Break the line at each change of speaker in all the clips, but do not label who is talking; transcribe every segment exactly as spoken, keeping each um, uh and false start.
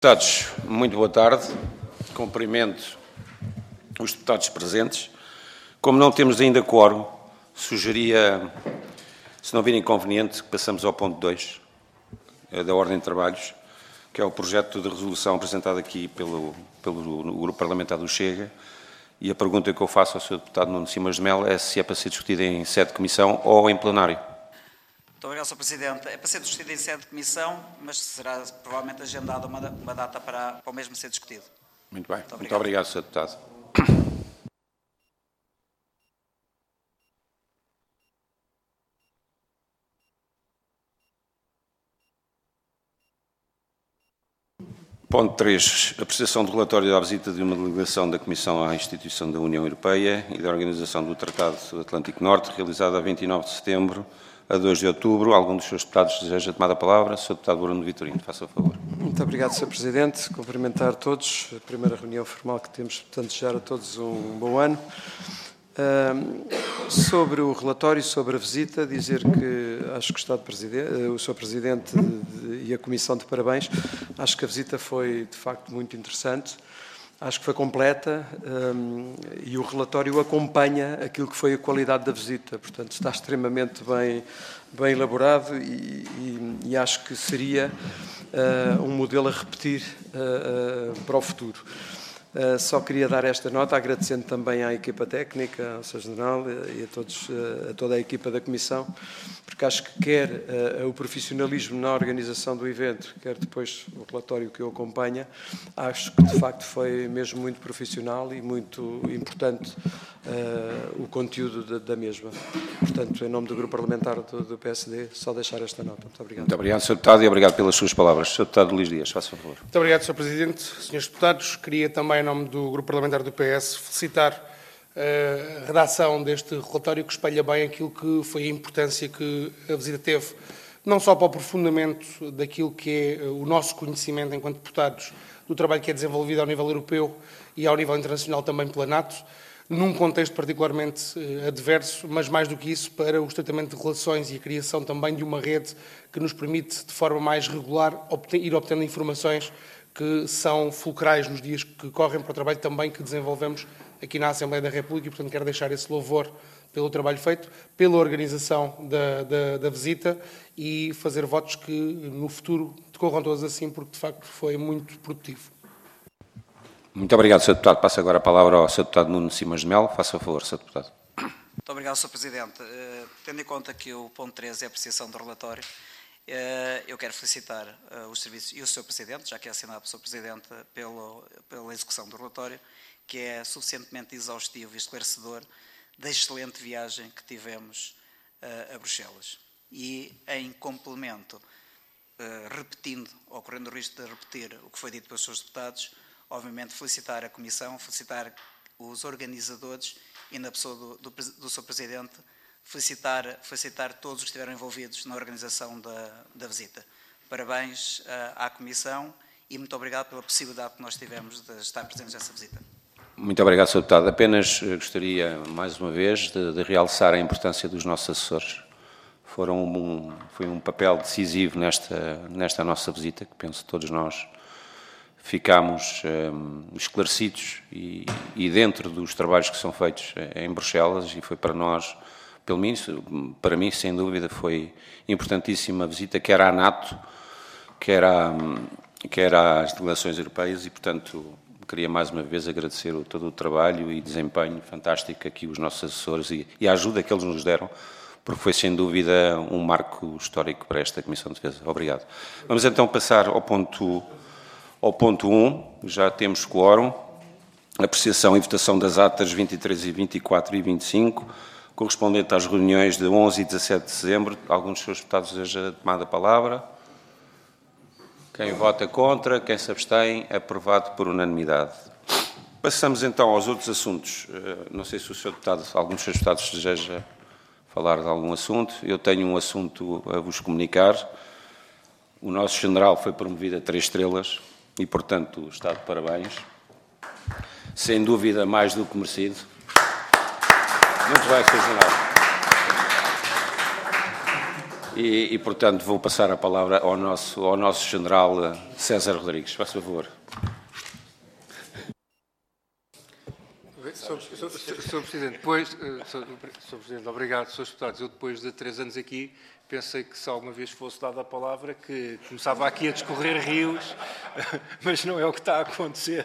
Deputados, muito boa tarde. Cumprimento os deputados presentes. Como não temos ainda quórum, sugeria, se não vir inconveniente, que passamos ao ponto dois da Ordem de Trabalhos, que é o projeto de resolução apresentado aqui pelo, pelo Grupo Parlamentar do Chega. E a pergunta que eu faço ao senhor Deputado Nuno Simões de Melo é se é para ser discutido em sede de comissão ou em plenário.
Muito obrigado, senhor Presidente. É para ser discutido em sede de comissão, mas será provavelmente agendada uma, uma data para, para o mesmo ser discutido.
Muito bem.
Muito obrigado,
Muito obrigado, senhor Deputado. Ponto três. Apreciação do relatório da visita de uma delegação da Comissão à Instituição da União Europeia e da Organização do Tratado do Atlântico Norte, realizada a vinte e nove de setembro a dois de outubro. Algum dos seus deputados deseja tomar a palavra? senhor Deputado Bruno Vitorino, faça o favor.
Muito obrigado, senhor Presidente. Cumprimentar todos. A primeira reunião formal que temos, portanto, desejar a todos um bom ano. Uh, sobre o relatório, sobre a visita, dizer que acho que o, Estado Presidente, o senhor Presidente de, de, e a Comissão de parabéns. Acho que a visita foi, de facto, muito interessante. Acho que foi completa um, e o relatório acompanha aquilo que foi a qualidade da visita. Portanto, está extremamente bem, bem elaborado e, e, e acho que seria uh, um modelo a repetir uh, uh, para o futuro. Uh, só queria dar esta nota, agradecendo também à equipa técnica, ao senhor General e a, todos, uh, a toda a equipa da Comissão, porque acho que quer uh, o profissionalismo na organização do evento, quer depois o relatório que o acompanha, acho que de facto foi mesmo muito profissional e muito importante uh, o conteúdo da, da mesma. Portanto, em nome do Grupo Parlamentar do, do P S D, só deixar esta nota. Muito obrigado.
Muito obrigado, senhor Deputado, e obrigado pelas suas palavras. senhor Deputado Luís Dias, faça o favor.
Muito obrigado, senhor Presidente. senhores Deputados, queria também, em nome do Grupo Parlamentar do P S, felicitar a redação deste relatório que espelha bem aquilo que foi a importância que a visita teve, não só para o aprofundamento daquilo que é o nosso conhecimento enquanto deputados, do trabalho que é desenvolvido ao nível europeu e ao nível internacional também pela NATO, num contexto particularmente adverso, mas mais do que isso, para o estreitamento de relações e a criação também de uma rede que nos permite, de forma mais regular, ir obtendo informações que são fulcrais nos dias que correm para o trabalho também que desenvolvemos aqui na Assembleia da República e, portanto, quero deixar esse louvor pelo trabalho feito, pela organização da, da, da visita e fazer votos que no futuro decorram todos assim, porque de facto foi muito produtivo.
Muito obrigado, senhor Deputado. Passo agora a palavra ao senhor Deputado Nuno Simões de Melo. Faça o favor, senhor Deputado.
Muito obrigado, senhor Presidente. Uh, tendo em conta que o ponto três é a apreciação do relatório, uh, eu quero felicitar uh, os serviços e o senhor Presidente, já que é assinado pelo senhor Presidente, pelo, pela execução do relatório, que é suficientemente exaustivo e esclarecedor da excelente viagem que tivemos uh, a Bruxelas. E, em complemento, uh, repetindo, ou correndo o risco de repetir o que foi dito pelos senhores deputados, obviamente felicitar a Comissão, felicitar os organizadores e, na pessoa do, do, do senhor Presidente, felicitar, felicitar todos os que estiveram envolvidos na organização da, da visita. Parabéns uh, à Comissão e muito obrigado pela possibilidade que nós tivemos de estar presentes nessa visita.
Muito obrigado, senhor Deputado. Apenas gostaria, mais uma vez, de, de realçar a importância dos nossos assessores. Foram um, foi um papel decisivo nesta, nesta nossa visita, que penso que todos nós ficámos um, esclarecidos e, e dentro dos trabalhos que são feitos em Bruxelas, e foi para nós, pelo menos, para mim, sem dúvida, foi importantíssima a visita, quer à NATO, quer, à, quer às delegações europeias, e, portanto, queria mais uma vez agradecer o, todo o trabalho e desempenho fantástico aqui os nossos assessores e, e a ajuda que eles nos deram, porque foi sem dúvida um marco histórico para esta Comissão de Defesa. Obrigado. Vamos então passar ao ponto, ao ponto um, já temos quórum, apreciação e votação das atas vinte e três, vinte e quatro e vinte e cinco, correspondente às reuniões de onze e dezassete de dezembro. Alguns dos seus deputados deseja tomar a palavra? Quem vota contra, quem se abstém, aprovado por unanimidade. Passamos então aos outros assuntos. Não sei se o senhor Deputado, algum dos seus deputados deseja falar de algum assunto. Eu tenho um assunto a vos comunicar. O nosso general foi promovido a três estrelas e, portanto, está de parabéns. Sem dúvida, mais do que merecido. Muito bem, senhor General. E, e, portanto, vou passar a palavra ao nosso, ao nosso general César Rodrigues. Faz favor.
senhor Presidente, depois, senhor Presidente, obrigado, senhores deputados. Eu, depois de três anos aqui, pensei que se alguma vez fosse dada a palavra, que começava aqui a discorrer rios, mas não é o que está a acontecer.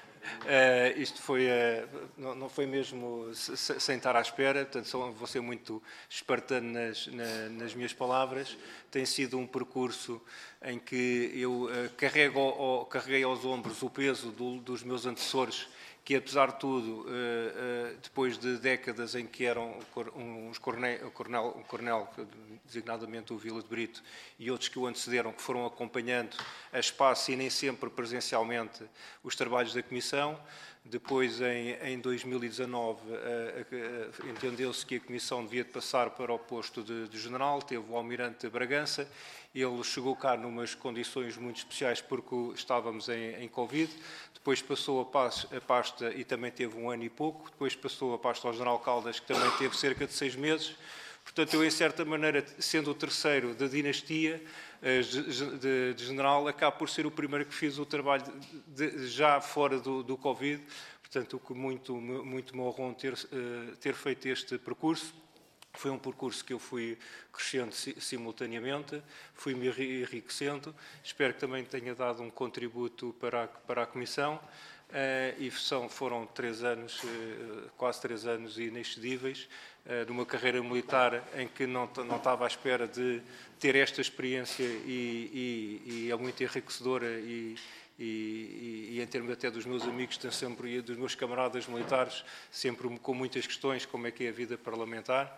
Uh, isto foi, uh, não, não foi mesmo sem estar à espera, portanto só vou ser muito espartano nas, na, nas minhas palavras. Tem sido um percurso em que eu uh, carrego, ou, carreguei aos ombros o peso do, dos meus antecessores, que apesar de tudo, uh, uh, depois de décadas em que eram uns coronel, um coronel, um coronel, designadamente o Vila de Brito, e outros que o antecederam, que foram acompanhando a espaço e nem sempre presencialmente os trabalhos da Comissão. Depois, em, em dois mil e dezanove, uh, uh, uh, entendeu-se que a Comissão devia passar para o posto de, de general, teve o Almirante Bragança. Ele chegou cá numas condições muito especiais porque estávamos em, em Covid. Depois passou a, a pasta e também teve um ano e pouco. Depois passou a pasta ao general Caldas, que também teve cerca de seis meses. Portanto, eu, em certa maneira, sendo o terceiro da dinastia de, de general, acabo por ser o primeiro que fiz o trabalho de, de, já fora do, do Covid. Portanto, o que muito, muito me honrou ter, ter feito este percurso. Foi um percurso que eu fui crescendo simultaneamente, fui-me enriquecendo. Espero que também tenha dado um contributo para a, para a Comissão. Uh, e são, foram três anos, uh, quase três anos inexcedíveis, uh, de uma carreira militar em que não, não estava à espera de ter esta experiência e, e, e é muito enriquecedora e, e, e, e em termos até dos meus amigos, sempre, e dos meus camaradas militares, sempre com muitas questões, como é que é a vida parlamentar.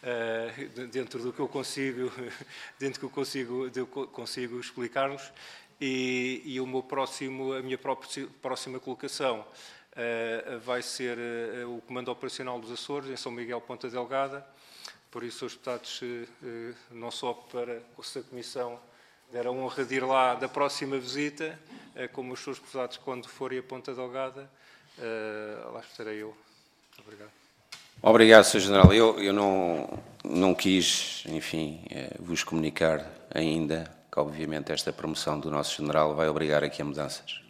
Uh, dentro do que eu consigo, dentro do que eu consigo, eu consigo explicar-nos. E, e o meu próximo, a minha própria, próxima colocação uh, vai ser uh, o Comando Operacional dos Açores, em São Miguel, Ponta Delgada. Por isso, os deputados, uh, uh, não só para se a Comissão der a honra de ir lá da próxima visita, uh, como os seus deputados, quando forem a Ponta Delgada, uh, lá estarei eu. Muito obrigado.
Obrigado, senhor General. Eu, eu não, não quis, enfim, uh, vos comunicar ainda que, obviamente, esta promoção do nosso general vai obrigar aqui a mudanças.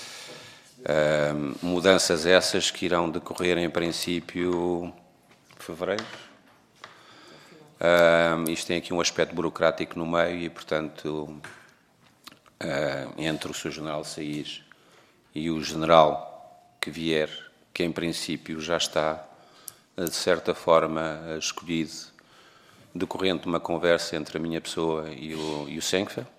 Uh, mudanças essas que irão decorrer, em princípio, fevereiro. Uh, isto tem aqui um aspecto burocrático no meio e, portanto, uh, entre o seu general sair e o general que vier, que em princípio já está, de certa forma, escolhido, decorrente de uma conversa entre a minha pessoa e o, e o Senfa.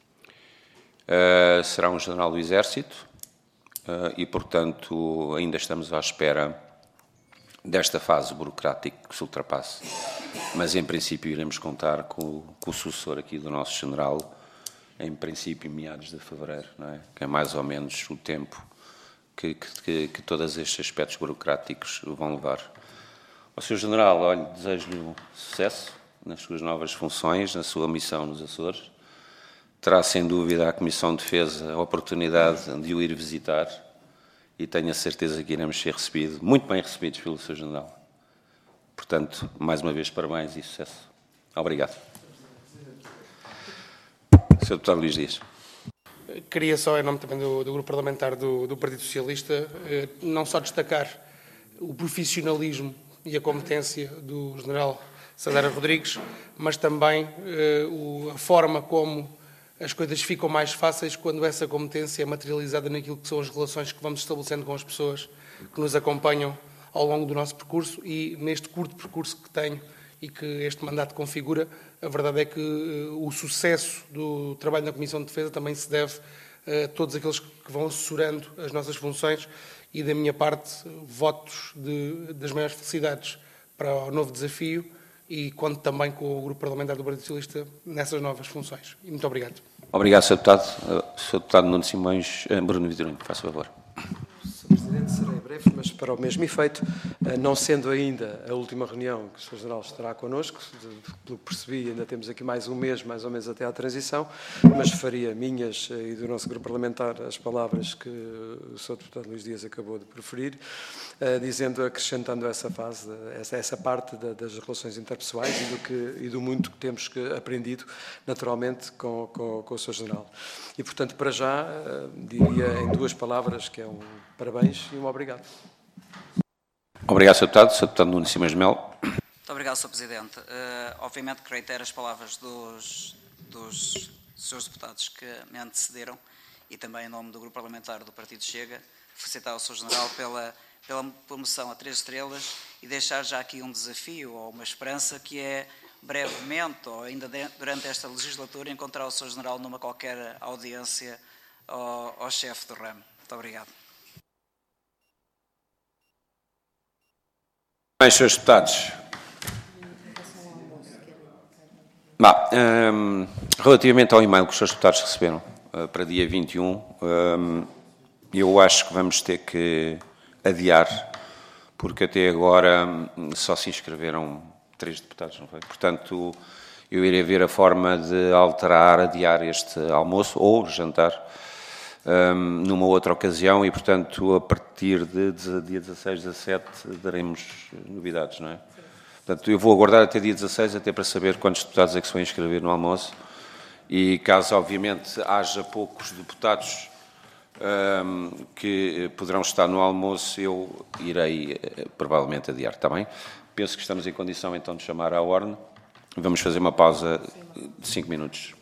Uh, será um general do Exército uh, e, portanto, ainda estamos à espera desta fase burocrática que se ultrapasse. Mas, em princípio, iremos contar com, com o sucessor aqui do nosso general, em princípio, em meados de fevereiro, não é? Que é mais ou menos o tempo que, que, que todos estes aspectos burocráticos vão levar. Ao senhor general, olha, desejo-lhe sucesso nas suas novas funções, na sua missão nos Açores. Terá, sem dúvida, a Comissão de Defesa a oportunidade de o ir visitar e tenho a certeza que iremos ser recebidos, muito bem recebidos pelo seu general. Portanto, mais uma vez, parabéns e sucesso. Obrigado. senhor Deputado Luís Dias.
Queria só, em nome também do, do Grupo Parlamentar do, do Partido Socialista, eh, não só destacar o profissionalismo e a competência do general César Rodrigues, mas também eh, o, a forma como as coisas ficam mais fáceis quando essa competência é materializada naquilo que são as relações que vamos estabelecendo com as pessoas que nos acompanham ao longo do nosso percurso e neste curto percurso que tenho e que este mandato configura, a verdade é que uh, o sucesso do trabalho na Comissão de Defesa também se deve uh, a todos aqueles que vão assessorando as nossas funções e, da minha parte, votos de, das maiores felicidades para o novo desafio e conto também com o Grupo Parlamentar do Partido Socialista nessas novas funções. E muito obrigado. Obrigado,
senhor Deputado. senhor Deputado Nuno Simões, Bruno Vitorino, faça favor.
senhor Presidente, serei breve. breve, mas para o mesmo efeito, não sendo ainda a última reunião que o senhor General estará connosco, pelo que percebi, ainda temos aqui mais um mês, mais ou menos até à transição, mas faria minhas e do nosso grupo parlamentar as palavras que o senhor Deputado Luís Dias acabou de proferir, dizendo, acrescentando essa fase, essa, essa parte da, das relações interpessoais e do, que, e do muito que temos que aprendido, naturalmente, com, com, com o senhor General. E, portanto, para já, diria em duas palavras que é um parabéns e um obrigado.
Obrigado, senhor Deputado. senhor Deputado Nuno Simões de Melo.
Muito obrigado, senhor Presidente. Uh, obviamente que reitero as palavras dos, dos senhores deputados que me antecederam e também em nome do Grupo Parlamentar do Partido Chega, felicitar o senhor General pela, pela promoção a três estrelas e deixar já aqui um desafio ou uma esperança que é brevemente ou ainda de, durante esta legislatura encontrar o senhor General numa qualquer audiência ao, ao chefe do ramo. Muito obrigado.
Mais, senhores deputados. Bah, um, relativamente ao e-mail que os senhores deputados receberam uh, para dia vinte e um, um, eu acho que vamos ter que adiar, porque até agora um, só se inscreveram três deputados, não foi? Portanto, eu irei ver a forma de alterar, adiar este almoço ou jantar um, numa outra ocasião e, portanto, a partir de, de dia dezasseis, dezassete daremos novidades, não é? Portanto, eu vou aguardar até dia dezasseis, até para saber quantos deputados é que se vão inscrever no almoço e caso, obviamente, haja poucos deputados um, que poderão estar no almoço, eu irei provavelmente adiar, está bem? Penso que estamos em condição, então, de chamar à ordem. Vamos fazer uma pausa de cinco minutos.